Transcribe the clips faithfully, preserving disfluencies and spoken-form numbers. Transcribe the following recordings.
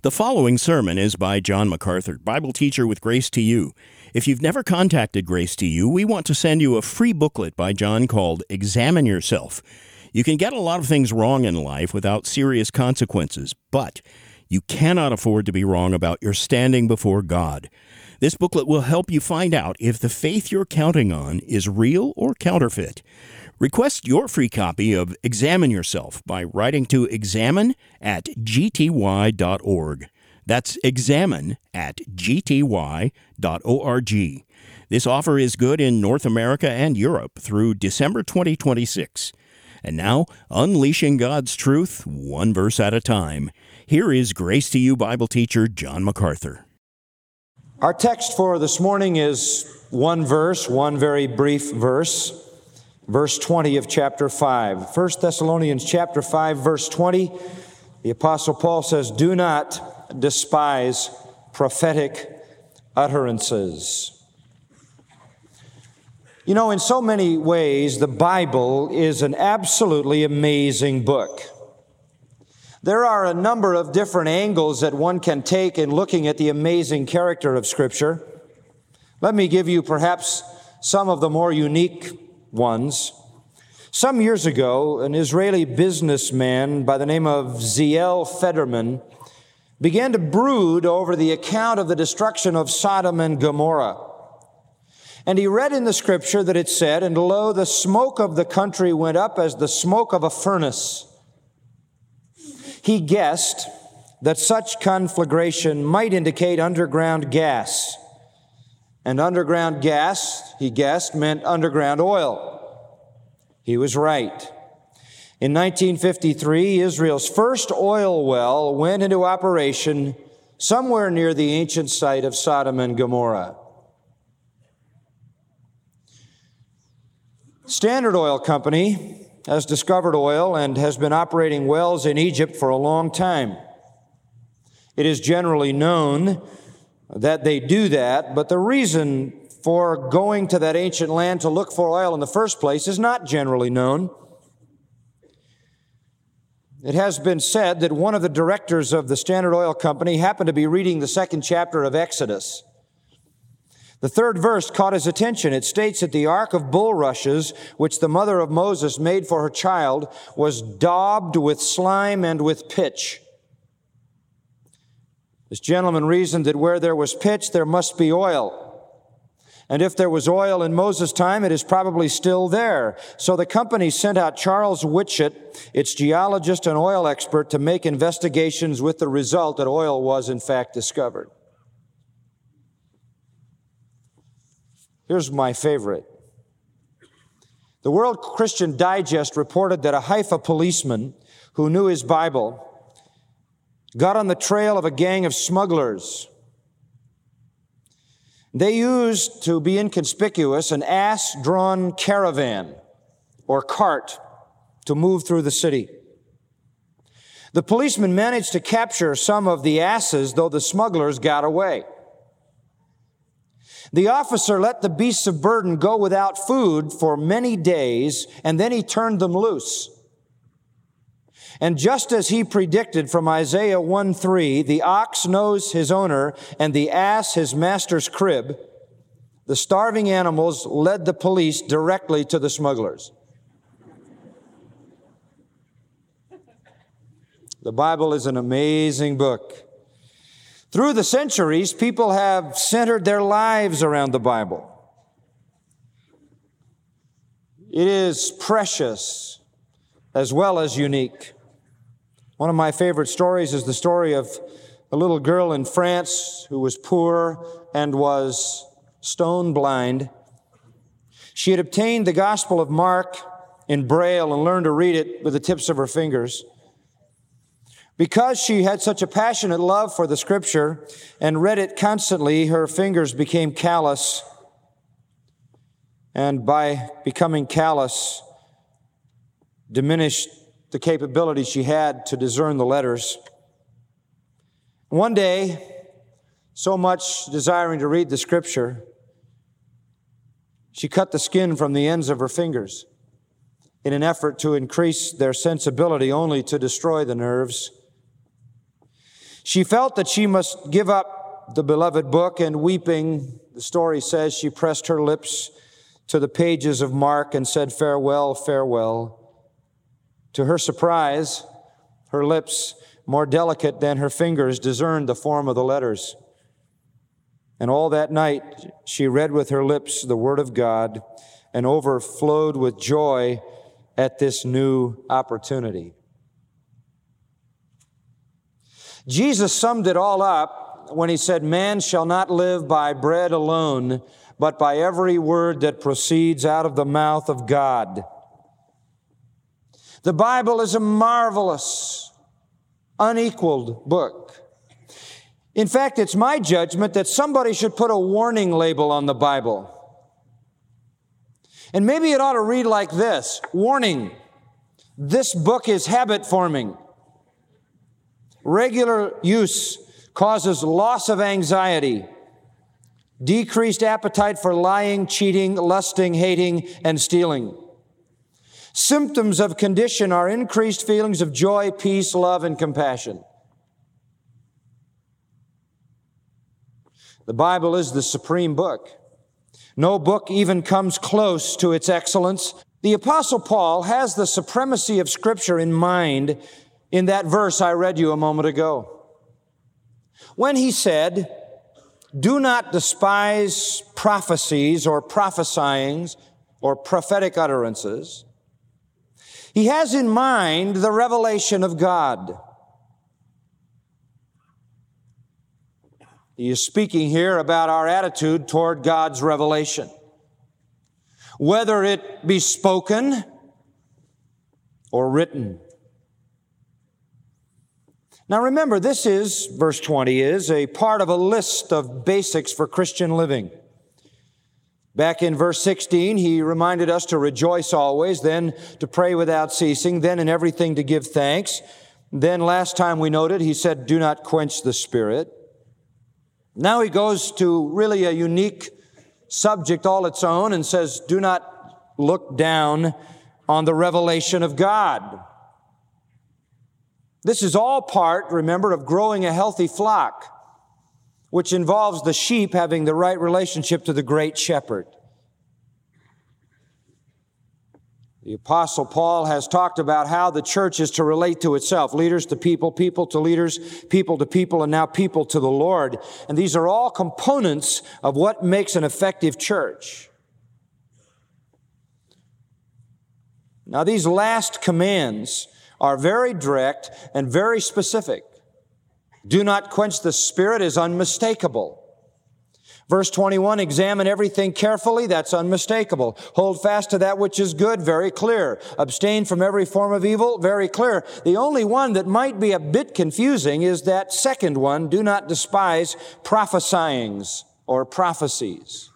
The following sermon is by John MacArthur, Bible teacher with Grace to You. If you've never contacted Grace to You, we want to send you a free booklet by John called Examine Yourself. You can get a lot of things wrong in life without serious consequences, but you cannot afford to be wrong about your standing before God. This booklet will help you find out if the faith you're counting on is real or counterfeit. Request your free copy of Examine Yourself by writing to examine at g t y dot org. That's examine at g t y dot org. This offer is good in North America and Europe through December twenty twenty-six. And now, unleashing God's truth, one verse at a time. Here is Grace to You Bible teacher John MacArthur. Our text for this morning is one verse, one very brief verse. Verse twenty of chapter five. First Thessalonians chapter five, verse twenty, the Apostle Paul says, "Do not despise prophetic utterances." You know, in so many ways, the Bible is an absolutely amazing book. There are a number of different angles that one can take in looking at the amazing character of Scripture. Let me give you perhaps some of the more unique ones. Some years ago, an Israeli businessman by the name of Ziel Federman began to brood over the account of the destruction of Sodom and Gomorrah. And he read in the Scripture that it said, "And lo, the smoke of the country went up as the smoke of a furnace." He guessed that such conflagration might indicate underground gas. And underground gas, he guessed, meant underground oil. He was right. In nineteen fifty-three, Israel's first oil well went into operation somewhere near the ancient site of Sodom and Gomorrah. Standard Oil Company has discovered oil and has been operating wells in Egypt for a long time. It is generally known that they do that, but the reason for going to that ancient land to look for oil in the first place is not generally known. It has been said that one of the directors of the Standard Oil Company happened to be reading the second chapter of Exodus. The third verse caught his attention. It states that the ark of bulrushes, which the mother of Moses made for her child, was daubed with slime and with pitch. This gentleman reasoned that where there was pitch, there must be oil. And if there was oil in Moses' time, it is probably still there. So the company sent out Charles Witchett, its geologist and oil expert, to make investigations, with the result that oil was in fact discovered. Here's my favorite. The World Christian Digest reported that a Haifa policeman who knew his Bible got on the trail of a gang of smugglers. They used, to be inconspicuous, an ass-drawn caravan or cart to move through the city. The policeman managed to capture some of the asses, though the smugglers got away. The officer let the beasts of burden go without food for many days, and then he turned them loose. And just as he predicted from Isaiah one three, the ox knows his owner and the ass his master's crib, the starving animals led the police directly to the smugglers. The Bible is an amazing book. Through the centuries, people have centered their lives around the Bible. It is precious as well as unique. One of my favorite stories is the story of a little girl in France who was poor and was stone blind. She had obtained the Gospel of Mark in Braille and learned to read it with the tips of her fingers. Because she had such a passionate love for the Scripture and read it constantly, her fingers became callous. And by becoming callous, diminished the capability she had to discern the letters. One day, so much desiring to read the Scripture, she cut the skin from the ends of her fingers in an effort to increase their sensibility, only to destroy the nerves. She felt that she must give up the beloved book, and weeping, the story says, she pressed her lips to the pages of Mark and said, "Farewell, farewell." To her surprise, her lips, more delicate than her fingers, discerned the form of the letters. And all that night she read with her lips the Word of God and overflowed with joy at this new opportunity. Jesus summed it all up when he said, "Man shall not live by bread alone, but by every word that proceeds out of the mouth of God." The Bible is a marvelous, unequaled book. In fact, it's my judgment that somebody should put a warning label on the Bible. And maybe it ought to read like this: warning, this book is habit forming. Regular use causes loss of anxiety, decreased appetite for lying, cheating, lusting, hating, and stealing. Symptoms of condition are increased feelings of joy, peace, love, and compassion. The Bible is the supreme book. No book even comes close to its excellence. The Apostle Paul has the supremacy of Scripture in mind in that verse I read you a moment ago, when he said, "Do not despise prophecies or prophesyings or prophetic utterances." He has in mind the revelation of God. He is speaking here about our attitude toward God's revelation, whether it be spoken or written. Now remember, this is, verse twenty is, a part of a list of basics for Christian living. Back in verse sixteen, he reminded us to rejoice always, then to pray without ceasing, then in everything to give thanks. Then last time we noted, he said, "Do not quench the Spirit." Now he goes to really a unique subject all its own and says, "Do not look down on the revelation of God." This is all part, remember, of growing a healthy flock, which involves the sheep having the right relationship to the great shepherd. The Apostle Paul has talked about how the church is to relate to itself, leaders to people, people to leaders, people to people, and now people to the Lord. And these are all components of what makes an effective church. Now, these last commands are very direct and very specific. Do not quench the Spirit is unmistakable. Verse twenty-one, examine everything carefully, that's unmistakable. Hold fast to that which is good, very clear. Abstain from every form of evil, very clear. The only one that might be a bit confusing is that second one, do not despise prophesyings or prophecies.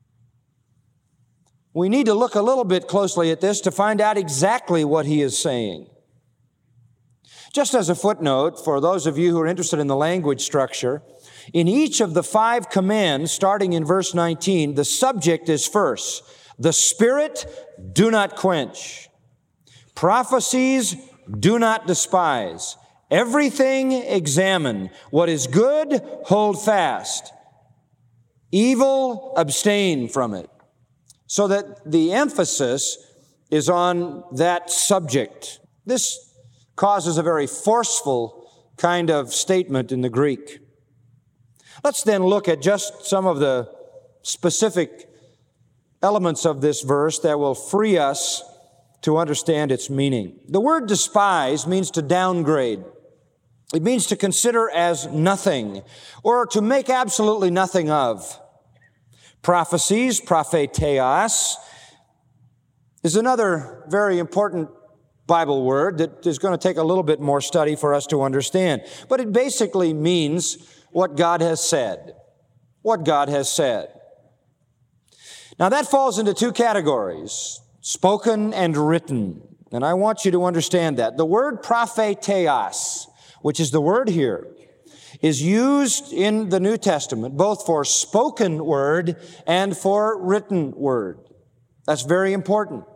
We need to look a little bit closely at this to find out exactly what he is saying. Just as a footnote, for those of you who are interested in the language structure, in each of the five commands, starting in verse nineteen, the subject is first. The Spirit, do not quench. Prophecies, do not despise. Everything, examine. What is good, hold fast. Evil, abstain from it. So that the emphasis is on that subject. This causes a very forceful kind of statement in the Greek. Let's then look at just some of the specific elements of this verse that will free us to understand its meaning. The word despise means to downgrade. It means to consider as nothing or to make absolutely nothing of. Prophecies, propheteos, is another very important Bible word that is going to take a little bit more study for us to understand. But it basically means what God has said. What God has said. Now that falls into two categories, spoken and written. And I want you to understand that. The word propheteos, which is the word here, is used in the New Testament both for spoken word and for written word. That's very important.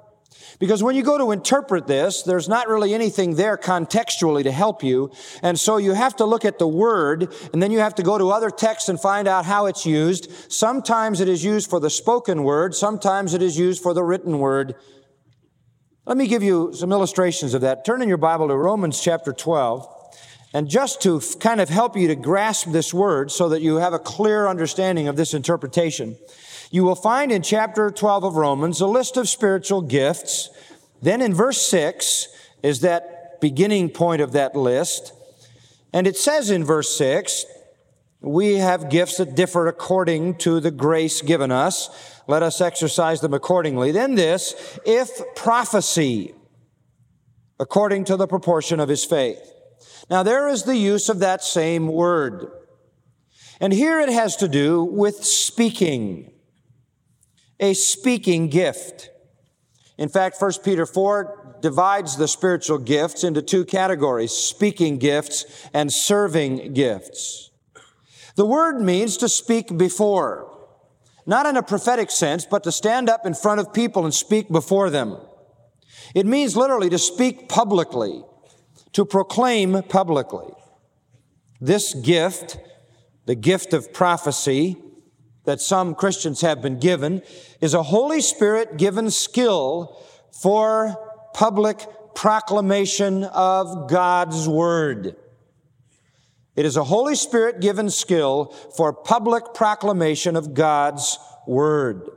Because when you go to interpret this, there's not really anything there contextually to help you. And so you have to look at the word, and then you have to go to other texts and find out how it's used. Sometimes it is used for the spoken word. Sometimes it is used for the written word. Let me give you some illustrations of that. Turn in your Bible to Romans chapter twelve. And just to kind of help you to grasp this word so that you have a clear understanding of this interpretation, you will find in chapter twelve of Romans a list of spiritual gifts. Then in verse six is that beginning point of that list. And it says in verse six, we have gifts that differ according to the grace given us. Let us exercise them accordingly. Then this, if prophecy, according to the proportion of his faith. Now there is the use of that same word. And here it has to do with speaking. A speaking gift. In fact, First Peter four divides the spiritual gifts into two categories, speaking gifts and serving gifts. The word means to speak before, not in a prophetic sense, but to stand up in front of people and speak before them. It means literally to speak publicly, to proclaim publicly. This gift, the gift of prophecy, that some Christians have been given, is a Holy Spirit given skill for public proclamation of God's Word. It is a Holy Spirit given skill for public proclamation of God's Word.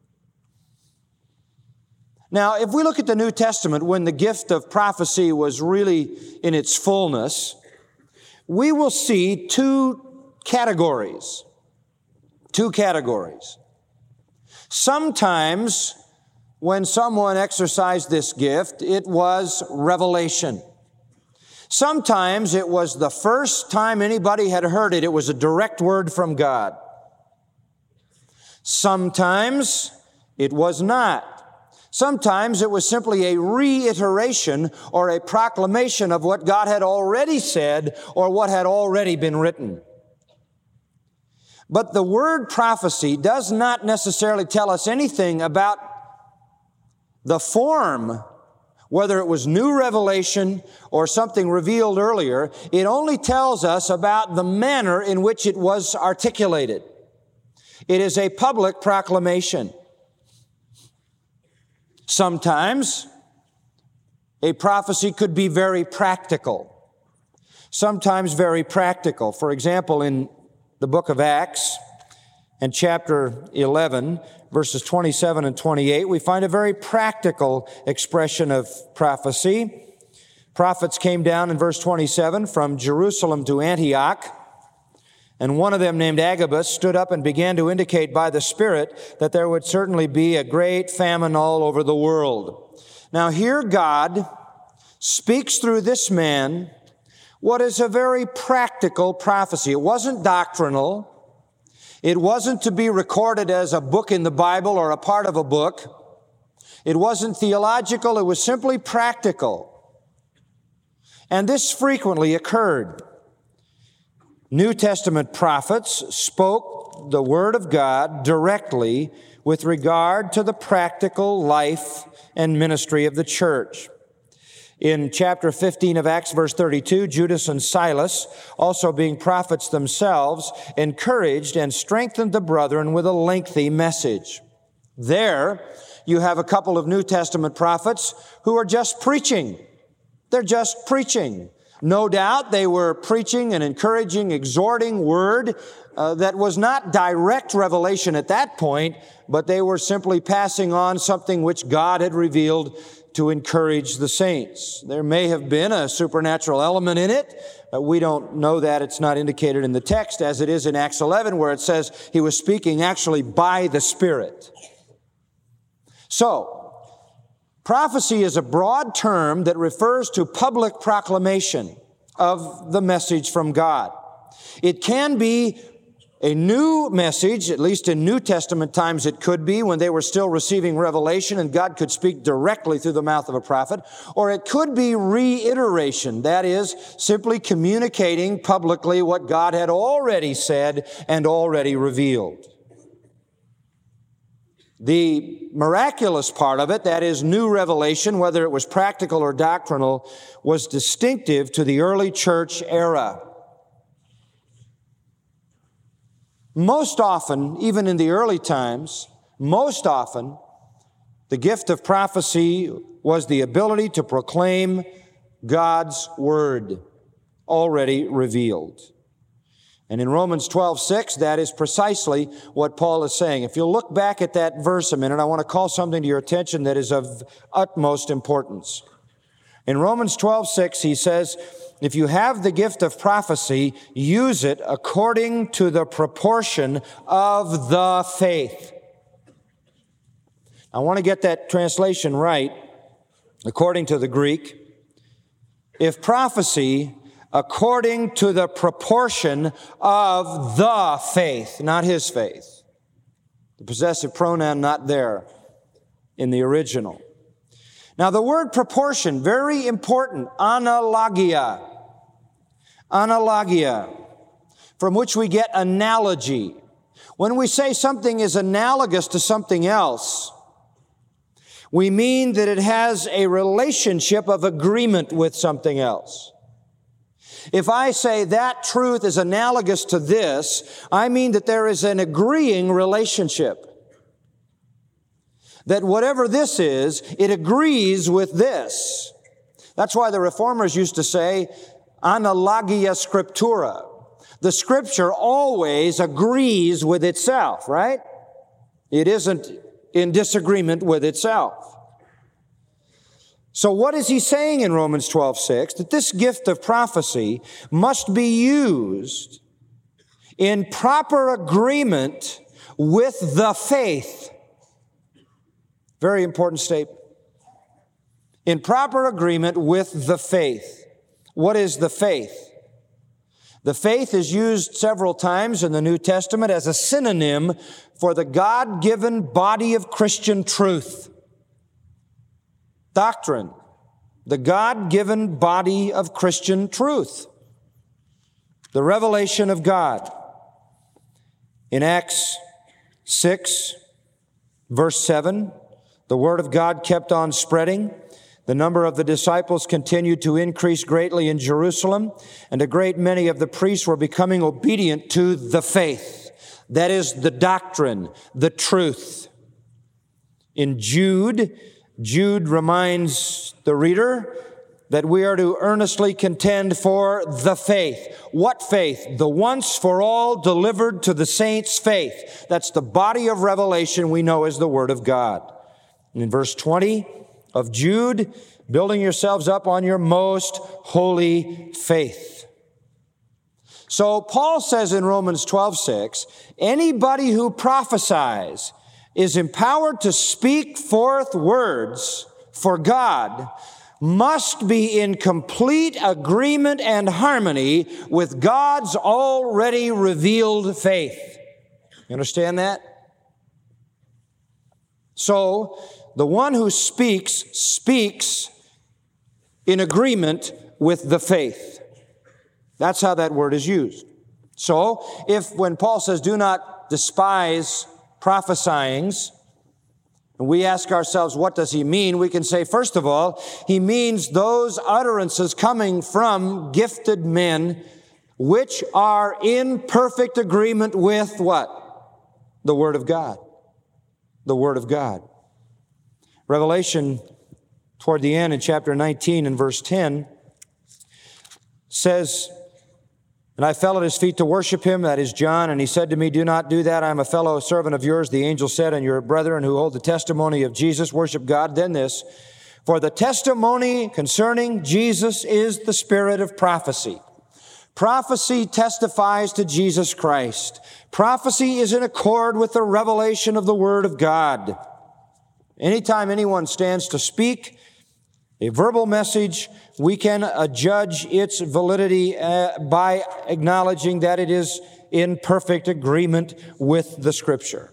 Now, if we look at the New Testament, when the gift of prophecy was really in its fullness, we will see two categories. Two categories. Sometimes when someone exercised this gift, it was revelation. Sometimes it was the first time anybody had heard it. It was a direct word from God. Sometimes it was not. Sometimes it was simply a reiteration or a proclamation of what God had already said or what had already been written. But the word prophecy does not necessarily tell us anything about the form, whether it was new revelation or something revealed earlier. It only tells us about the manner in which it was articulated. It is a public proclamation. Sometimes a prophecy could be very practical. Sometimes very practical. For example, in the book of Acts and chapter eleven, verses twenty-seven and twenty-eight, we find a very practical expression of prophecy. Prophets came down in verse twenty-seven from Jerusalem to Antioch, and one of them named Agabus stood up and began to indicate by the Spirit that there would certainly be a great famine all over the world. Now here God speaks through this man what is a very practical prophecy. It wasn't doctrinal. It wasn't to be recorded as a book in the Bible or a part of a book. It wasn't theological. It was simply practical. And this frequently occurred. New Testament prophets spoke the Word of God directly with regard to the practical life and ministry of the church. In chapter fifteen of Acts, verse thirty-two, Judas and Silas, also being prophets themselves, encouraged and strengthened the brethren with a lengthy message. There, you have a couple of New Testament prophets who are just preaching. They're just preaching. No doubt they were preaching an encouraging, exhorting word uh, that was not direct revelation at that point, but they were simply passing on something which God had revealed to encourage the saints. There may have been a supernatural element in it. Uh, we don't know that. It's not indicated in the text, as it is in Acts eleven, where it says he was speaking actually by the Spirit. So, prophecy is a broad term that refers to public proclamation of the message from God. It can be a new message, at least in New Testament times it could be, when they were still receiving revelation and God could speak directly through the mouth of a prophet, or it could be reiteration, that is, simply communicating publicly what God had already said and already revealed. The miraculous part of it, that is new revelation, whether it was practical or doctrinal, was distinctive to the early church era. Most often, even in the early times, most often, the gift of prophecy was the ability to proclaim God's word already revealed. And in Romans twelve six, that is precisely what Paul is saying. If you'll look back at that verse a minute, I want to call something to your attention that is of utmost importance. In Romans twelve six, he says, if you have the gift of prophecy, use it according to the proportion of the faith. I want to get that translation right, according to the Greek. If prophecy, according to the proportion of the faith, not his faith. The possessive pronoun not there in the original. Now the word proportion, very important, analogia. Analogia, from which we get analogy. When we say something is analogous to something else, we mean that it has a relationship of agreement with something else. If I say that truth is analogous to this, I mean that there is an agreeing relationship. That whatever this is, it agrees with this. That's why the Reformers used to say, analogia scriptura. The Scripture always agrees with itself, right? It isn't in disagreement with itself. So what is he saying in Romans twelve six? That this gift of prophecy must be used in proper agreement with the faith. Very important statement. In proper agreement with the faith. What is the faith? The faith is used several times in the New Testament as a synonym for the God-given body of Christian truth. Doctrine. The God-given body of Christian truth. The revelation of God. In Acts six, verse seven, the word of God kept on spreading. The number of the disciples continued to increase greatly in Jerusalem, and a great many of the priests were becoming obedient to the faith. That is the doctrine, the truth. In Jude, Jude reminds the reader that we are to earnestly contend for the faith. What faith? The once for all delivered to the saints' faith. That's the body of revelation we know as the Word of God. And in verse twenty of Jude, building yourselves up on your most holy faith. So Paul says in Romans twelve six, anybody who prophesies is empowered to speak forth words for God must be in complete agreement and harmony with God's already revealed faith. You understand that? So, the one who speaks, speaks in agreement with the faith. That's how that word is used. So, if when Paul says, do not despise prophesyings, and we ask ourselves, what does he mean? We can say, first of all, he means those utterances coming from gifted men which are in perfect agreement with what? The Word of God. The Word of God. Revelation, toward the end in chapter nineteen and verse ten, says, and I fell at his feet to worship him, that is John, and he said to me, do not do that, I am a fellow servant of yours, the angel said, and your brethren who hold the testimony of Jesus, worship God. Then this, for the testimony concerning Jesus is the spirit of prophecy. Prophecy testifies to Jesus Christ. Prophecy is in accord with the revelation of the Word of God. Anytime anyone stands to speak a verbal message, we can uh, judge its validity uh, by acknowledging that it is in perfect agreement with the Scripture.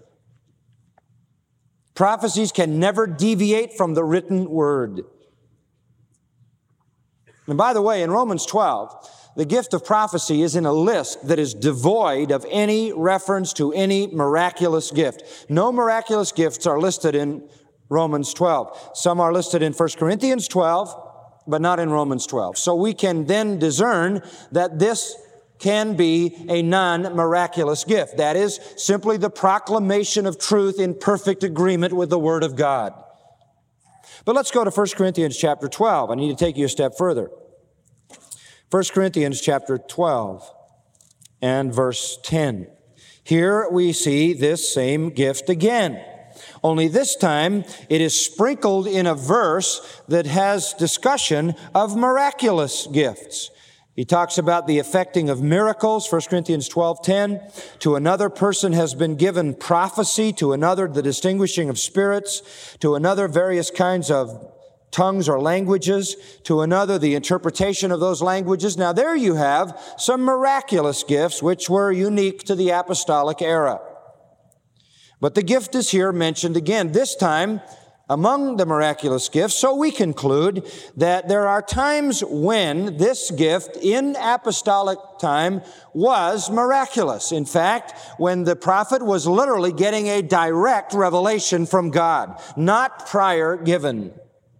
Prophecies can never deviate from the written Word. And by the way, in Romans twelve, the gift of prophecy is in a list that is devoid of any reference to any miraculous gift. No miraculous gifts are listed in Romans twelve. Some are listed in First Corinthians twelve, but not in Romans twelve. So we can then discern that this can be a non-miraculous gift. That is simply the proclamation of truth in perfect agreement with the Word of God. But let's go to First Corinthians chapter twelve. I need to take you a step further. First Corinthians chapter twelve and verse ten. Here we see this same gift again. Only this time it is sprinkled in a verse that has discussion of miraculous gifts. He talks about the effecting of miracles, First Corinthians twelve ten. To another person has been given prophecy, to another the distinguishing of spirits, to another various kinds of tongues or languages, to another the interpretation of those languages. Now there you have some miraculous gifts which were unique to the apostolic era. But the gift is here mentioned again, this time among the miraculous gifts. So we conclude that there are times when this gift in apostolic time was miraculous. In fact, when the prophet was literally getting a direct revelation from God, not prior given.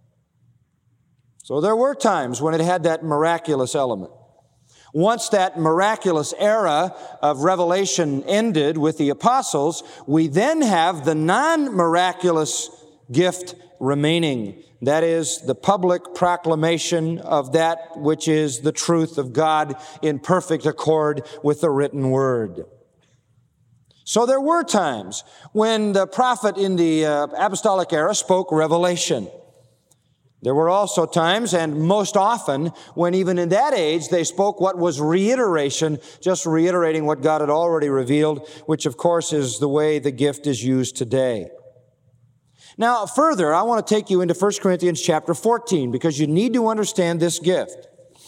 So there were times when it had that miraculous element. Once that miraculous era of revelation ended with the apostles, we then have the non-miraculous gift remaining. That is the public proclamation of that which is the truth of God in perfect accord with the written word. So there were times when the prophet in the uh, apostolic era spoke revelation. There were also times, and most often, when even in that age they spoke what was reiteration, just reiterating what God had already revealed, which of course is the way the gift is used today. Now, further, I want to take you into First Corinthians chapter fourteen, because you need to understand this gift.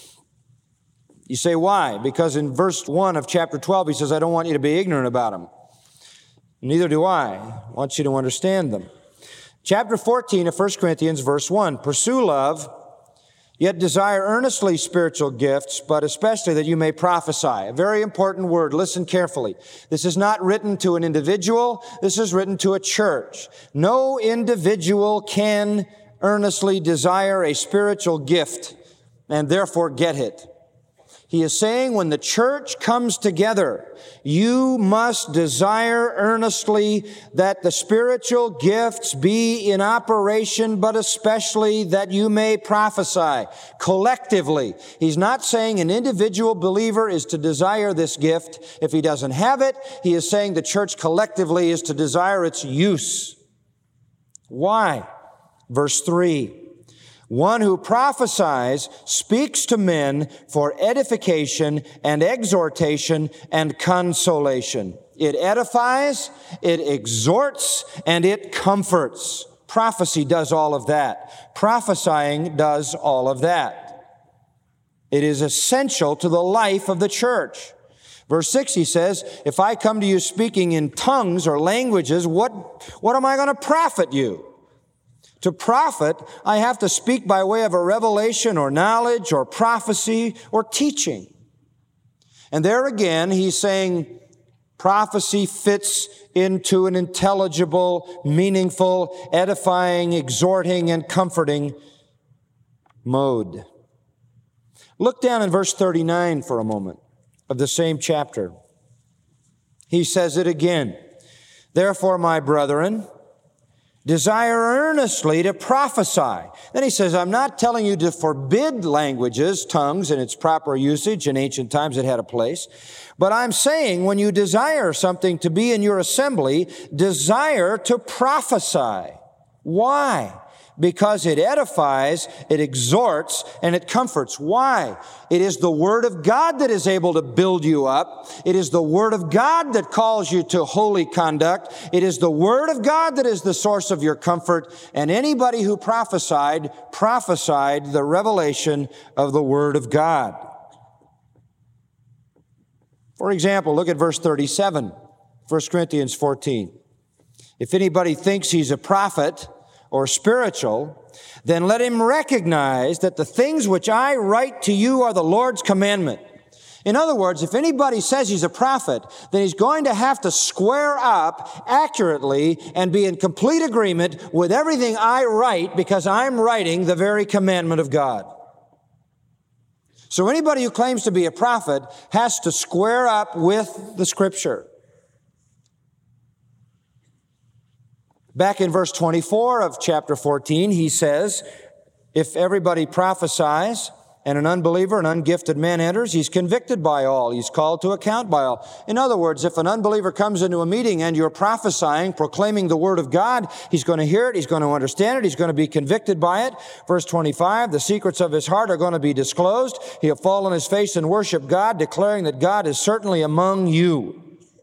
You say, why? Because in verse one of chapter twelve, he says, I don't want you to be ignorant about them. Neither do I. I want you to understand them. Chapter fourteen of First Corinthians, verse one, pursue love, yet desire earnestly spiritual gifts, but especially that you may prophesy. A very important word. Listen carefully. This is not written to an individual. This is written to a church. No individual can earnestly desire a spiritual gift and therefore get it. He is saying when the church comes together, you must desire earnestly that the spiritual gifts be in operation, but especially that you may prophesy collectively. He's not saying an individual believer is to desire this gift. If he doesn't have it, he is saying the church collectively is to desire its use. Why? Verse three. One who prophesies speaks to men for edification and exhortation and consolation. It edifies, it exhorts, and it comforts. Prophecy does all of that. Prophesying does all of that. It is essential to the life of the church. Verse six, he says, if I come to you speaking in tongues or languages, what, what am I going to profit you? To profit, I have to speak by way of a revelation or knowledge or prophecy or teaching. And there again, he's saying prophecy fits into an intelligible, meaningful, edifying, exhorting, and comforting mode. Look down in verse thirty-nine for a moment of the same chapter. He says it again. Therefore, my brethren, desire earnestly to prophesy. Then he says, I'm not telling you to forbid languages, tongues in its proper usage. In ancient times it had a place. But I'm saying when you desire something to be in your assembly, desire to prophesy. Why? Because it edifies, it exhorts, and it comforts. Why? It is the Word of God that is able to build you up. It is the Word of God that calls you to holy conduct. It is the Word of God that is the source of your comfort. And anybody who prophesied, prophesied the revelation of the Word of God. For example, look at verse thirty-seven, First Corinthians fourteen. If anybody thinks he's a prophet or spiritual, then let him recognize that the things which I write to you are the Lord's commandment. In other words, if anybody says he's a prophet, then he's going to have to square up accurately and be in complete agreement with everything I write, because I'm writing the very commandment of God. So anybody who claims to be a prophet has to square up with the Scripture. Back in verse twenty-four of chapter fourteen, he says, if everybody prophesies and an unbeliever, an ungifted man enters, he's convicted by all. He's called to account by all. In other words, if an unbeliever comes into a meeting and you're prophesying, proclaiming the Word of God, he's going to hear it, he's going to understand it, he's going to be convicted by it. Verse twenty-five, the secrets of his heart are going to be disclosed. He'll fall on his face and worship God, declaring that God is certainly among you.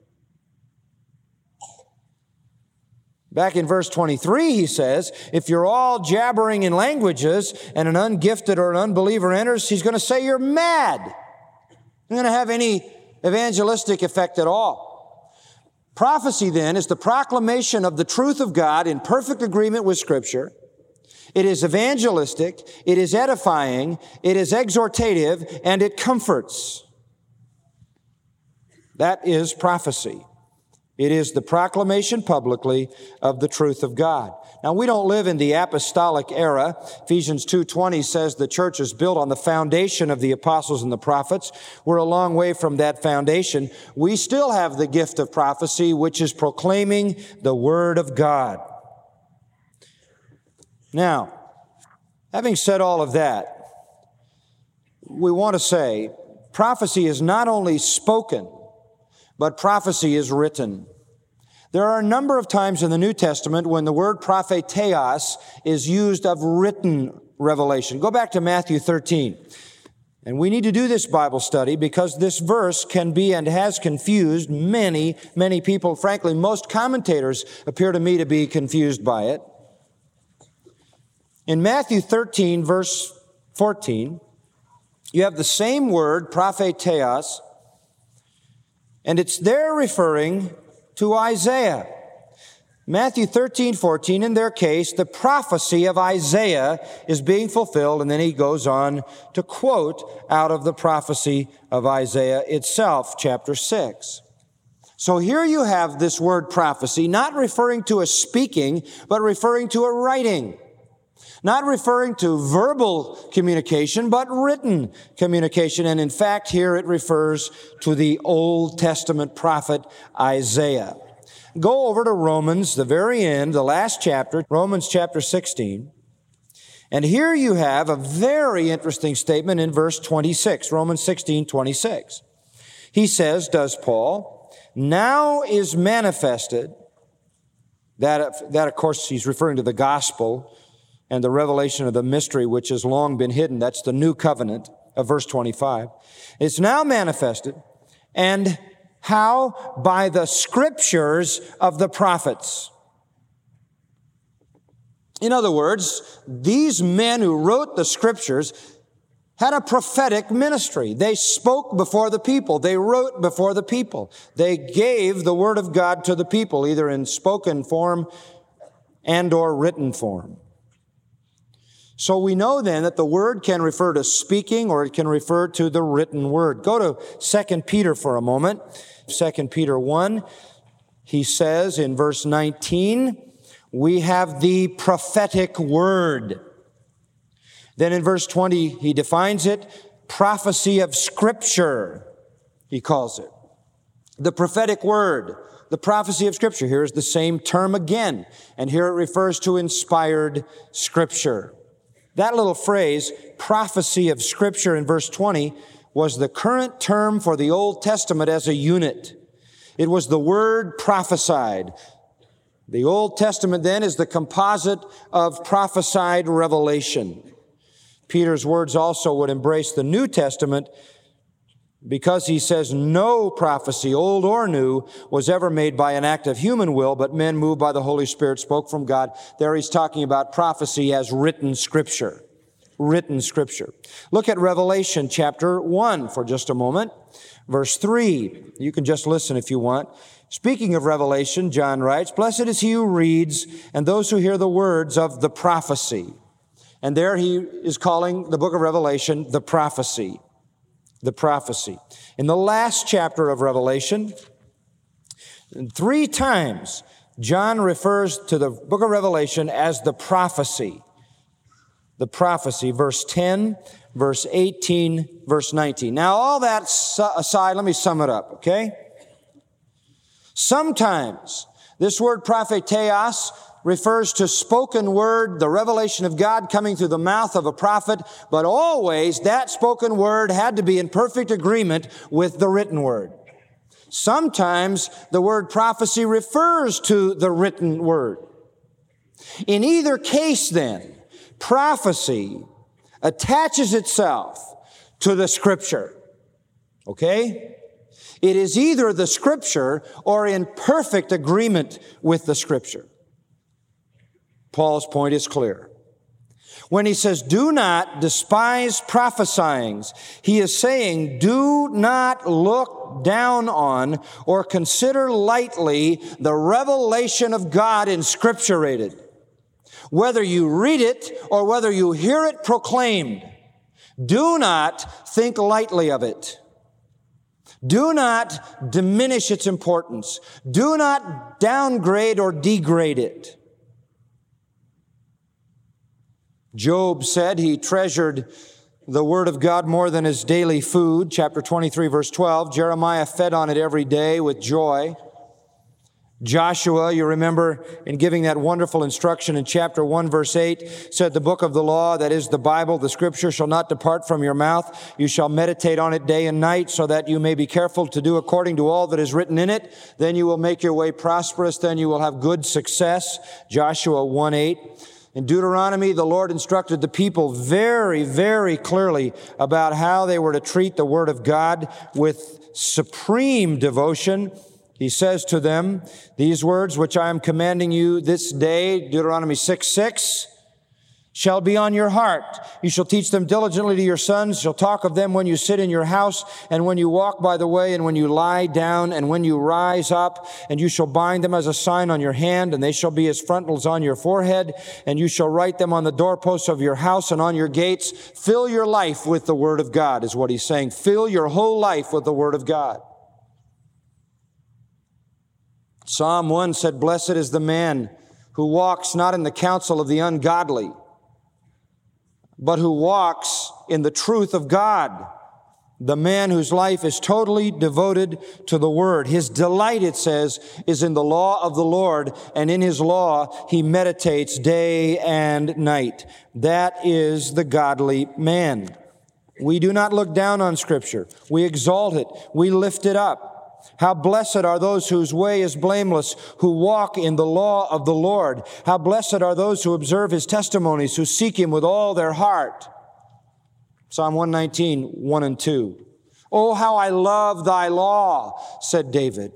Back in verse twenty-three, he says, if you're all jabbering in languages and an ungifted or an unbeliever enters, he's going to say you're mad. Not going to have any evangelistic effect at all. Prophecy, then, is the proclamation of the truth of God in perfect agreement with Scripture. It is evangelistic, it is edifying, it is exhortative, and it comforts. That is prophecy. It is the proclamation publicly of the truth of God. Now, we don't live in the apostolic era. Ephesians two twenty says the church is built on the foundation of the apostles and the prophets. We're a long way from that foundation. We still have the gift of prophecy, which is proclaiming the Word of God. Now, having said all of that, we want to say prophecy is not only spoken, but prophecy is written. There are a number of times in the New Testament when the word propheteos is used of written revelation. Go back to Matthew thirteen. And we need to do this Bible study because this verse can be and has confused many, many people. Frankly, most commentators appear to me to be confused by it. In Matthew thirteen, verse fourteen, you have the same word, propheteos, and it's there referring to Isaiah. Matthew thirteen, fourteen, in their case, the prophecy of Isaiah is being fulfilled, and then he goes on to quote out of the prophecy of Isaiah itself, chapter six. So here you have this word prophecy, not referring to a speaking, but referring to a writing. Not referring to verbal communication, but written communication. And in fact, here it refers to the Old Testament prophet Isaiah. Go over to Romans, the very end, the last chapter, Romans chapter sixteen. And here you have a very interesting statement in verse twenty-six, Romans sixteen, twenty-six. He says, does Paul, now is manifested, that, that of course he's referring to the gospel, and the revelation of the mystery which has long been hidden. That's the new covenant of verse twenty-five. It's now manifested. And how? By the scriptures of the prophets. In other words, these men who wrote the scriptures had a prophetic ministry. They spoke before the people. They wrote before the people. They gave the word of God to the people, either in spoken form and or written form. So we know then that the word can refer to speaking or it can refer to the written word. Go to Second Peter for a moment. Second Peter one, he says in verse nineteen, we have the prophetic word. Then in verse twenty, he defines it, prophecy of Scripture, he calls it. The prophetic word, the prophecy of Scripture. Here's the same term again, and here it refers to inspired Scripture. That little phrase, prophecy of Scripture in verse twenty, was the current term for the Old Testament as a unit. It was the word prophesied. The Old Testament then is the composite of prophesied revelation. Peter's words also would embrace the New Testament because he says no prophecy, old or new, was ever made by an act of human will, but men moved by the Holy Spirit spoke from God. There he's talking about prophecy as written Scripture. Written Scripture. Look at Revelation chapter one for just a moment. Verse three. You can just listen if you want. Speaking of Revelation, John writes, blessed is he who reads and those who hear the words of the prophecy. And there he is calling the book of Revelation the prophecy. the prophecy. In the last chapter of Revelation, three times John refers to the book of Revelation as the prophecy. The prophecy, verse ten, verse eighteen, verse nineteen. Now, all that aside, let me sum it up, okay? Sometimes this word propheteos refers to spoken word, the revelation of God coming through the mouth of a prophet, but always that spoken word had to be in perfect agreement with the written word. Sometimes the word prophecy refers to the written word. In either case, then, prophecy attaches itself to the Scripture. Okay? It is either the Scripture or in perfect agreement with the Scripture. Paul's point is clear. When he says, do not despise prophesying, he is saying, do not look down on or consider lightly the revelation of God inscripturated. Whether you read it or whether you hear it proclaimed, do not think lightly of it. Do not diminish its importance. Do not downgrade or degrade it. Job said he treasured the Word of God more than his daily food, chapter twenty-three, verse twelve. Jeremiah fed on it every day with joy. Joshua, you remember, in giving that wonderful instruction in chapter one, verse eight, said, the book of the law, that is the Bible, the Scripture, shall not depart from your mouth. You shall meditate on it day and night, so that you may be careful to do according to all that is written in it. Then you will make your way prosperous. Then you will have good success. Joshua one eight. In Deuteronomy, the Lord instructed the people very, very clearly about how they were to treat the Word of God with supreme devotion. He says to them, these words which I am commanding you this day, Deuteronomy six six, shall be on your heart. You shall teach them diligently to your sons, shall talk of them when you sit in your house, and when you walk by the way, and when you lie down, and when you rise up, and you shall bind them as a sign on your hand, and they shall be as frontals on your forehead, and you shall write them on the doorposts of your house and on your gates. Fill your life with the Word of God, is what he's saying. Fill your whole life with the Word of God. Psalm one said, blessed is the man who walks not in the counsel of the ungodly, but who walks in the truth of God. The man whose life is totally devoted to the Word. His delight, it says, is in the law of the Lord, and in His law he meditates day and night. That is the godly man. We do not look down on Scripture. We exalt it. We lift it up. How blessed are those whose way is blameless, who walk in the law of the Lord. How blessed are those who observe His testimonies, who seek Him with all their heart. Psalm one nineteen, one and two. Oh, how I love thy law, said David.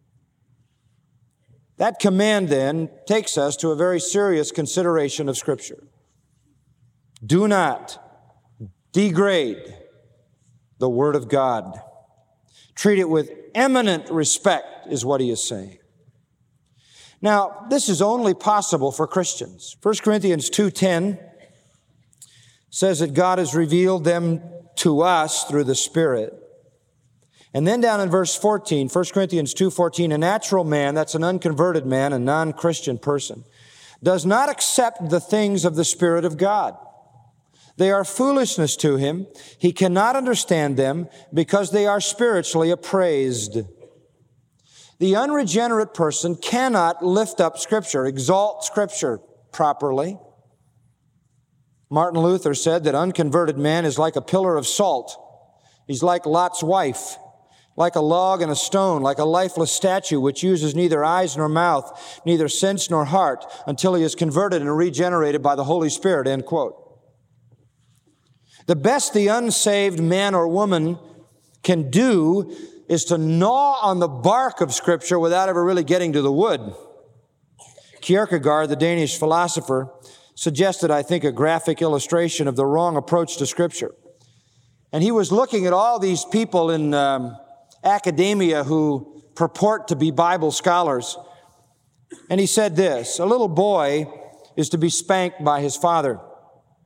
That command then takes us to a very serious consideration of Scripture. Do not degrade the Word of God. Treat it with eminent respect, is what he is saying. Now, this is only possible for Christians. First Corinthians two ten says that God has revealed them to us through the Spirit. And then down in verse fourteen, First Corinthians two fourteen, a natural man, that's an unconverted man, a non-Christian person, does not accept the things of the Spirit of God. They are foolishness to him. He cannot understand them because they are spiritually appraised. The unregenerate person cannot lift up Scripture, exalt Scripture properly. Martin Luther said that unconverted man is like a pillar of salt. He's like Lot's wife, like a log and a stone, like a lifeless statue which uses neither eyes nor mouth, neither sense nor heart, until he is converted and regenerated by the Holy Spirit, end quote. The best the unsaved man or woman can do is to gnaw on the bark of Scripture without ever really getting to the wood. Kierkegaard, the Danish philosopher, suggested, I think, a graphic illustration of the wrong approach to Scripture. And he was looking at all these people in um, academia who purport to be Bible scholars. And he said this, a little boy is to be spanked by his father.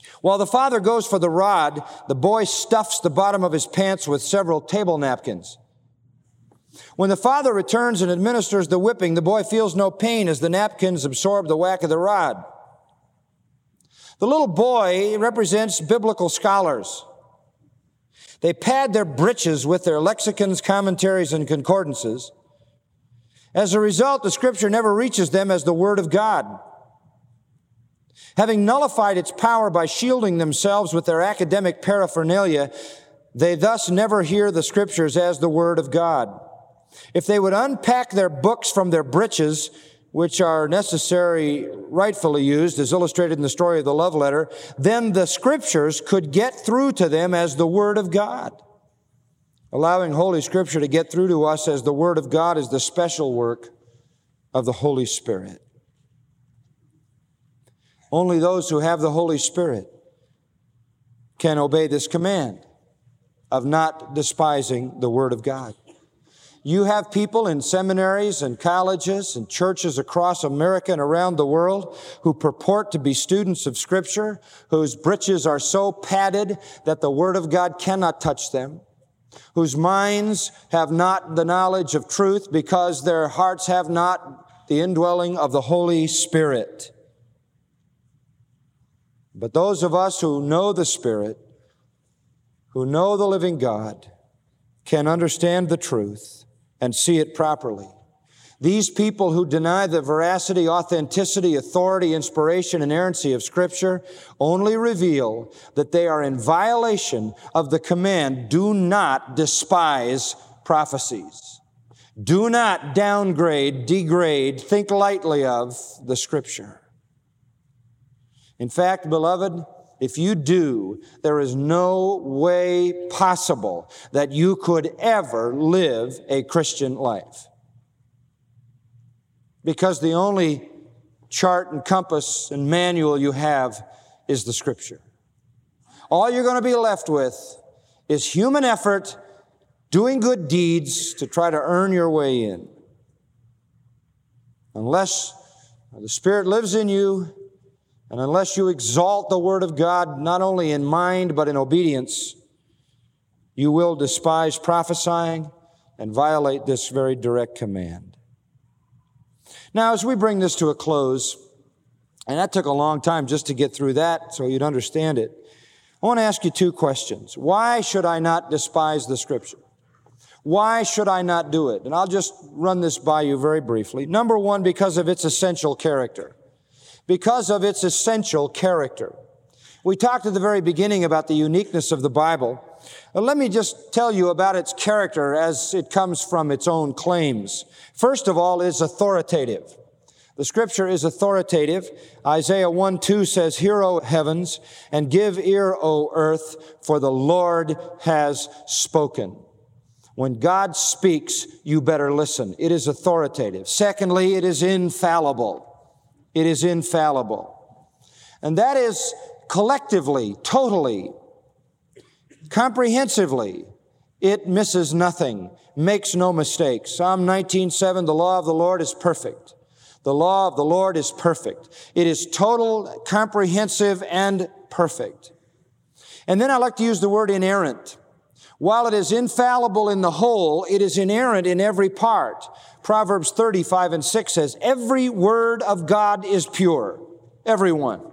While the father goes for the rod, the boy stuffs the bottom of his pants with several table napkins. When the father returns and administers the whipping, the boy feels no pain as the napkins absorb the whack of the rod. The little boy represents biblical scholars. They pad their breeches with their lexicons, commentaries, and concordances. As a result, the Scripture never reaches them as the Word of God. Having nullified its power by shielding themselves with their academic paraphernalia, they thus never hear the Scriptures as the Word of God. If they would unpack their books from their breeches, which are necessary, rightfully used, as illustrated in the story of the love letter, then the Scriptures could get through to them as the Word of God. Allowing Holy Scripture to get through to us as the Word of God is the special work of the Holy Spirit. Only those who have the Holy Spirit can obey this command of not despising the Word of God. You have people in seminaries and colleges and churches across America and around the world who purport to be students of Scripture, whose breeches are so padded that the Word of God cannot touch them, whose minds have not the knowledge of truth because their hearts have not the indwelling of the Holy Spirit. But those of us who know the Spirit, who know the living God, can understand the truth and see it properly. These people who deny the veracity, authenticity, authority, inspiration, and inerrancy of Scripture only reveal that they are in violation of the command, do not despise prophecies. Do not downgrade, degrade, think lightly of the Scripture. In fact, beloved, if you do, there is no way possible that you could ever live a Christian life. Because the only chart and compass and manual you have is the Scripture. All you're going to be left with is human effort, doing good deeds to try to earn your way in. Unless the Spirit lives in you, and unless you exalt the Word of God, not only in mind, but in obedience, you will despise prophesying and violate this very direct command. Now, as we bring this to a close, and that took a long time just to get through that so you'd understand it, I want to ask you two questions. Why should I not despise the Scripture? Why should I not do it? And I'll just run this by you very briefly. Number one, because of its essential character. Because of its essential character. We talked at the very beginning about the uniqueness of the Bible. Well, let me just tell you about its character as it comes from its own claims. First of all, it's authoritative. The Scripture is authoritative. Isaiah one two says, "Hear, O heavens, and give ear, O earth, for the Lord has spoken." When God speaks, you better listen. It is authoritative. Secondly, it is infallible. It is infallible. And that is collectively, totally, comprehensively, it misses nothing, makes no mistakes. Psalm nineteen seven, the law of the Lord is perfect. The law of the Lord is perfect. It is total, comprehensive, and perfect. And then I like to use the word inerrant. While it is infallible in the whole, it is inerrant in every part. Proverbs thirty-five and six says, every word of God is pure. Everyone.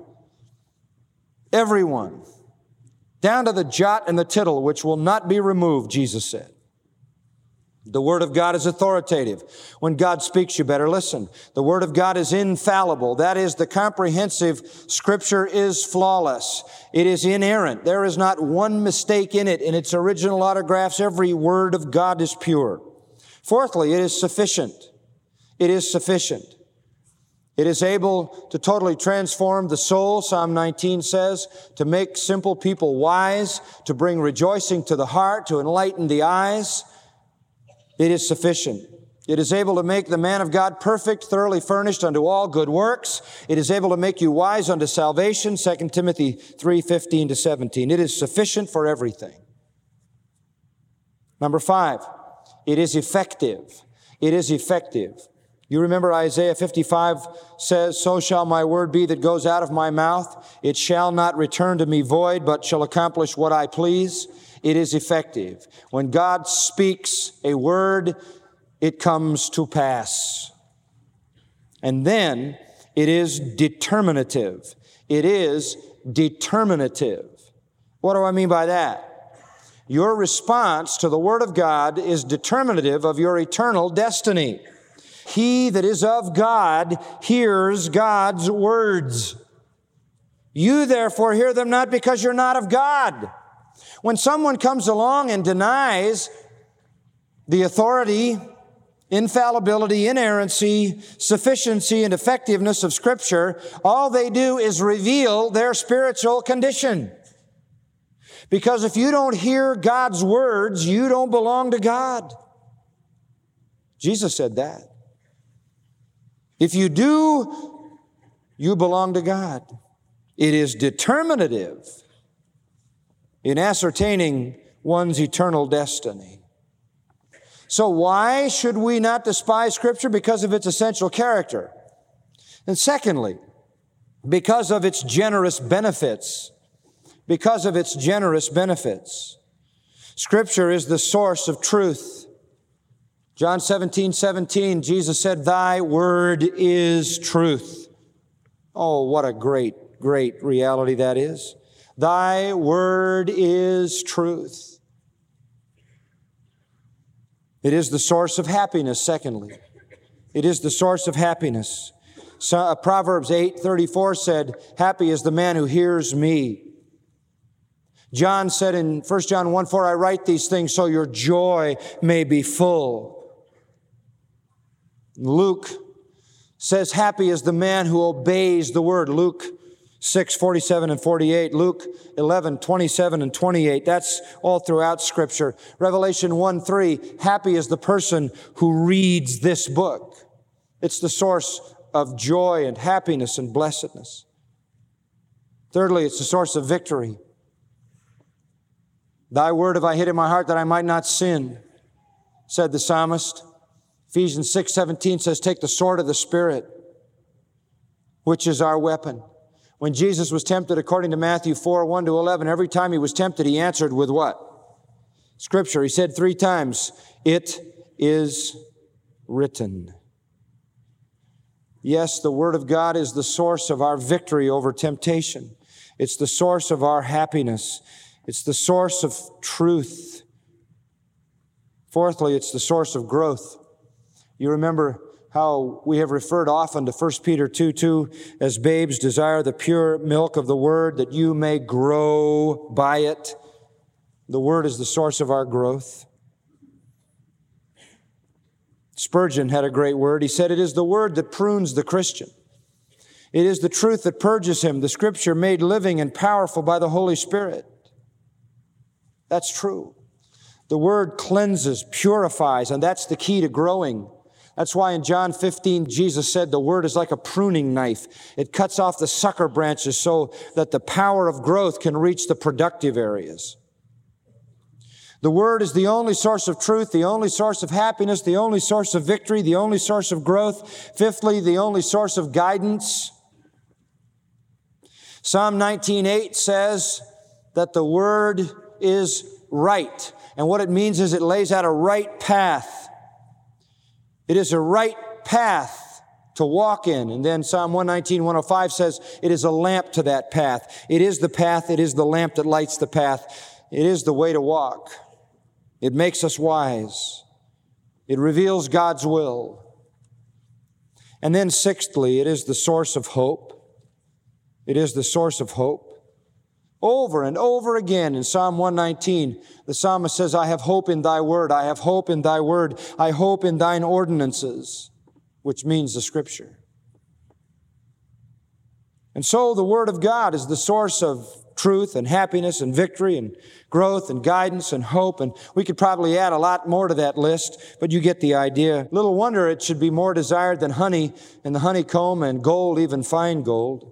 Everyone. Down to the jot and the tittle, which will not be removed, Jesus said. The Word of God is authoritative. When God speaks, you better listen. The Word of God is infallible. That is, the comprehensive Scripture is flawless. It is inerrant. There is not one mistake in it. In its original autographs, every word of God is pure. Fourthly, it is sufficient. It is sufficient. It is able to totally transform the soul, Psalm nineteen says, to make simple people wise, to bring rejoicing to the heart, to enlighten the eyes. It is sufficient. It is able to make the man of God perfect, thoroughly furnished unto all good works. It is able to make you wise unto salvation, Second Timothy three fifteen to seventeen. It is sufficient for everything. Number five, it is effective. It is effective. You remember Isaiah fifty-five says, so shall my word be that goes out of my mouth. It shall not return to me void, but shall accomplish what I please. It is effective. When God speaks a word, it comes to pass. And then it is determinative. It is determinative. What do I mean by that? Your response to the Word of God is determinative of your eternal destiny. He that is of God hears God's words. You therefore hear them not because you're not of God. When someone comes along and denies the authority, infallibility, inerrancy, sufficiency, and effectiveness of Scripture, all they do is reveal their spiritual condition. Because if you don't hear God's words, you don't belong to God. Jesus said that. If you do, you belong to God. It is determinative in ascertaining one's eternal destiny. So why should we not despise Scripture? Because of its essential character. And secondly, because of its generous benefits. Because of its generous benefits. Scripture is the source of truth. John seventeen seventeen, Jesus said, thy word is truth. Oh, what a great, great reality that is. Thy word is truth. It is the source of happiness, secondly. It is the source of happiness. So, uh, Proverbs eight thirty-four said, happy is the man who hears me. John said in First John one four, I write these things so your joy may be full. Luke says, happy is the man who obeys the word. Luke six forty-seven and forty-eight. Luke eleven twenty-seven and twenty-eight. That's all throughout Scripture. Revelation one three, happy is the person who reads this book. It's the source of joy and happiness and blessedness. Thirdly, it's the source of victory. Thy word have I hid in my heart that I might not sin, said the psalmist. Ephesians six seventeen says, take the sword of the Spirit, which is our weapon. When Jesus was tempted, according to Matthew four one to eleven, every time he was tempted, he answered with what? Scripture. He said three times, it is written. Yes, the Word of God is the source of our victory over temptation. It's the source of our happiness. It's the source of truth. Fourthly, it's the source of growth. You remember how we have referred often to First Peter two two, as babes desire the pure milk of the Word, that you may grow by it. The Word is the source of our growth. Spurgeon had a great word. He said, it is the Word that prunes the Christian. It is the truth that purges him, the Scripture made living and powerful by the Holy Spirit. That's true. The Word cleanses, purifies, and that's the key to growing. That's why in John fifteen, Jesus said the Word is like a pruning knife. It cuts off the sucker branches so that the power of growth can reach the productive areas. The Word is the only source of truth, the only source of happiness, the only source of victory, the only source of growth. Fifthly, the only source of guidance. Psalm nineteen eight says that the Word is right. And what it means is it lays out a right path. It is a right path to walk in. And then Psalm one nineteen, one oh five says it is a lamp to that path. It is the path. It is the lamp that lights the path. It is the way to walk. It makes us wise. It reveals God's will. And then sixthly, it is the source of hope. It is the source of hope. Over and over again in Psalm one nineteen, the psalmist says, I have hope in thy word. I have hope in thy word. I hope in thine ordinances, which means the Scripture. And so the Word of God is the source of truth and happiness and victory and growth and guidance and hope. And we could probably add a lot more to that list, but you get the idea. Little wonder it should be more desired than honey and the honeycomb and gold, even fine gold.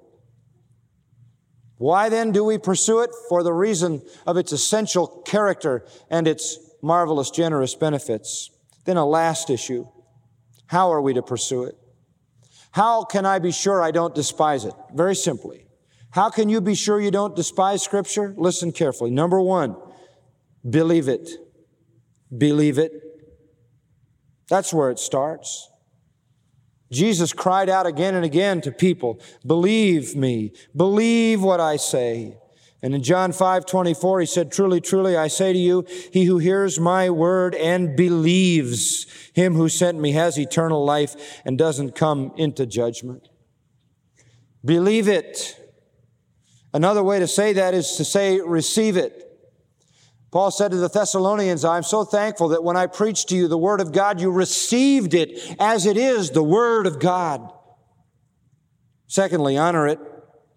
Why then do we pursue it? For the reason of its essential character and its marvelous, generous benefits. Then a last issue. How are we to pursue it? How can I be sure I don't despise it? Very simply. How can you be sure you don't despise Scripture? Listen carefully. Number one, believe it. Believe it. That's where it starts. Jesus cried out again and again to people, believe me, believe what I say. And in John five twenty-four, he said, truly, truly, I say to you, he who hears my word and believes him who sent me has eternal life and doesn't come into judgment. Believe it. Another way to say that is to say, receive it. Paul said to the Thessalonians, I'm so thankful that when I preached to you the Word of God, you received it as it is, the Word of God. Secondly, honor it.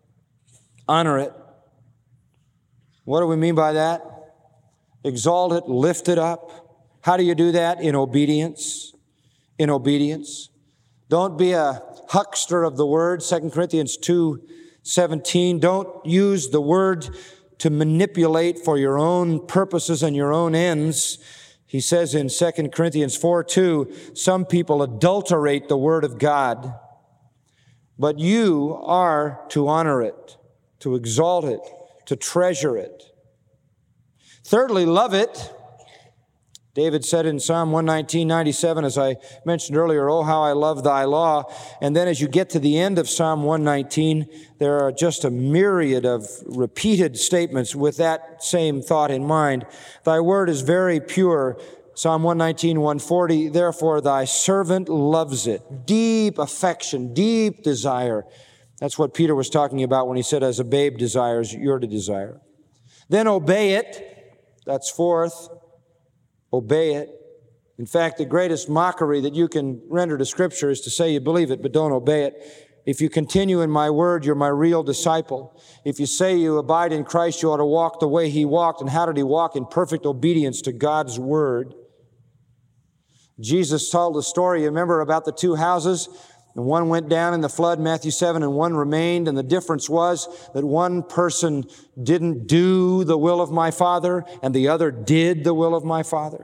Honor it. What do we mean by that? Exalt it, lift it up. How do you do that? In obedience. In obedience. Don't be a huckster of the Word. Second Corinthians two seventeen. Don't use the Word to manipulate for your own purposes and your own ends. He says in Second Corinthians four two, some people adulterate the Word of God, but you are to honor it, to exalt it, to treasure it. Thirdly, love it. David said in Psalm one nineteen, ninety-seven, as I mentioned earlier, oh, how I love thy law. And then as you get to the end of Psalm one nineteen, there are just a myriad of repeated statements with that same thought in mind. Thy word is very pure. Psalm one nineteen, one forty, therefore thy servant loves it. Deep affection, deep desire. That's what Peter was talking about when he said, as a babe desires, you're to desire. Then obey it. That's fourth. Obey it. In fact, the greatest mockery that you can render to Scripture is to say you believe it, but don't obey it. If you continue in my word, you're my real disciple. If you say you abide in Christ, you ought to walk the way he walked. And how did he walk? In perfect obedience to God's word. Jesus told a story, you remember, about the two houses. And one went down in the flood, Matthew seven, and one remained. And the difference was that one person didn't do the will of my Father, and the other did the will of my Father.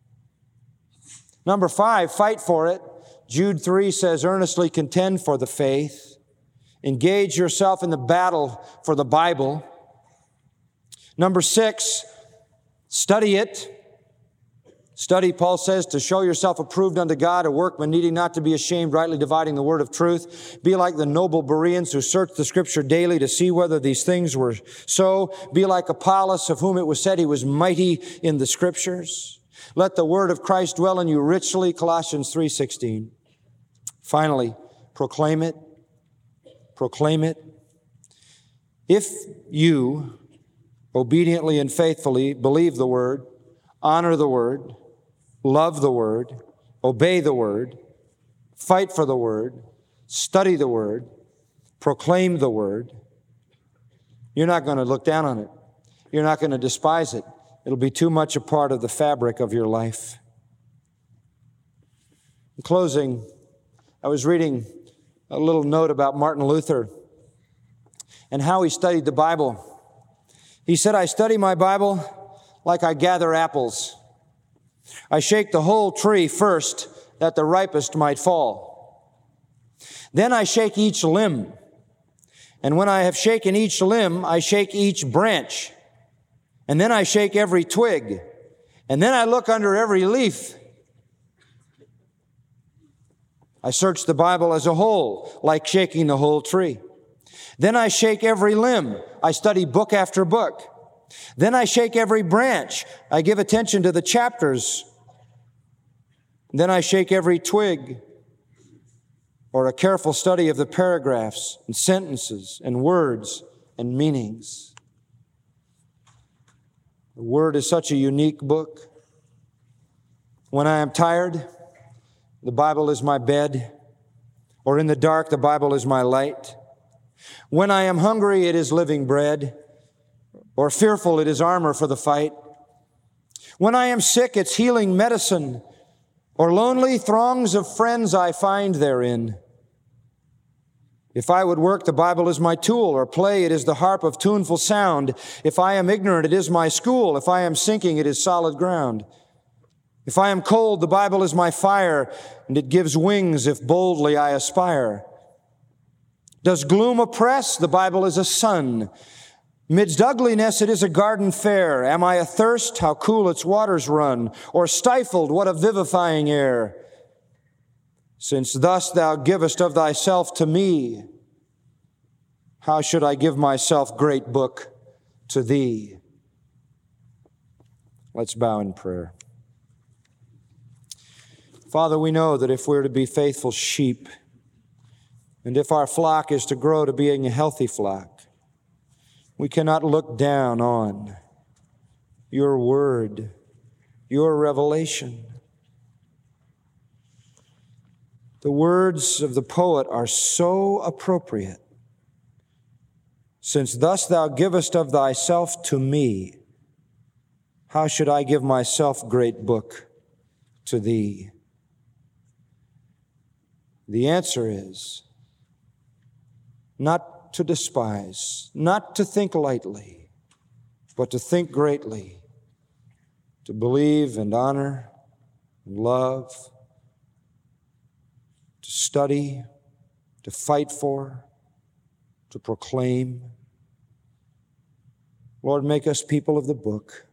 Number five, fight for it. Jude three says, earnestly contend for the faith. Engage yourself in the battle for the Bible. Number six, study it. Study, Paul says, to show yourself approved unto God, a workman needing not to be ashamed, rightly dividing the word of truth. Be like the noble Bereans who searched the Scripture daily to see whether these things were so. Be like Apollos, of whom it was said he was mighty in the Scriptures. Let the word of Christ dwell in you richly, Colossians three sixteen. Finally, proclaim it. Proclaim it. If you obediently and faithfully believe the word, honor the word, love the word, obey the word, fight for the word, study the word, proclaim the word, you're not going to look down on it. You're not going to despise it. It'll be too much a part of the fabric of your life. In closing, I was reading a little note about Martin Luther and how he studied the Bible. He said, I study my Bible like I gather apples. I shake the whole tree first, that the ripest might fall. Then I shake each limb. And when I have shaken each limb, I shake each branch. And then I shake every twig. And then I look under every leaf. I search the Bible as a whole, like shaking the whole tree. Then I shake every limb. I study book after book. Then I shake every branch. I give attention to the chapters. Then I shake every twig, or a careful study of the paragraphs and sentences and words and meanings. The Word is such a unique book. When I am tired, the Bible is my bed, or in the dark, the Bible is my light. When I am hungry, it is living bread, or fearful, it is armor for the fight. When I am sick, it's healing medicine, or lonely, throngs of friends I find therein. If I would work, the Bible is my tool, or play, it is the harp of tuneful sound. If I am ignorant, it is my school. If I am sinking, it is solid ground. If I am cold, the Bible is my fire, and it gives wings if boldly I aspire. Does gloom oppress? The Bible is a sun. Midst ugliness, it is a garden fair. Am I athirst? How cool its waters run. Or stifled, what a vivifying air. Since thus thou givest of thyself to me, how should I give myself, great book, to thee? Let's bow in prayer. Father, we know that if we're to be faithful sheep, and if our flock is to grow to being a healthy flock, we cannot look down on your word, your revelation. The words of the poet are so appropriate. Since thus thou givest of thyself to me, how should I give myself, great book, to thee? The answer is not to despise, not to think lightly, but to think greatly, to believe and honor and love, to study, to fight for, to proclaim. Lord, make us people of the book,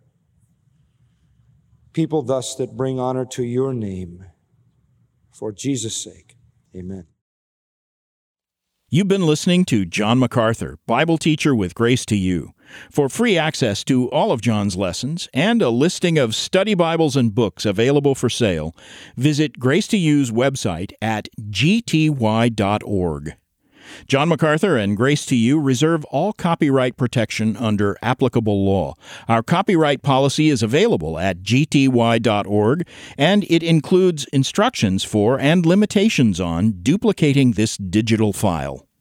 people thus that bring honor to your name. For Jesus' sake, amen. You've been listening to John MacArthur, Bible teacher with Grace to You. For free access to all of John's lessons and a listing of study Bibles and books available for sale, visit Grace to You's website at g t y dot org. John MacArthur and Grace to You reserve all copyright protection under applicable law. Our copyright policy is available at g t y dot org, and it includes instructions for and limitations on duplicating this digital file.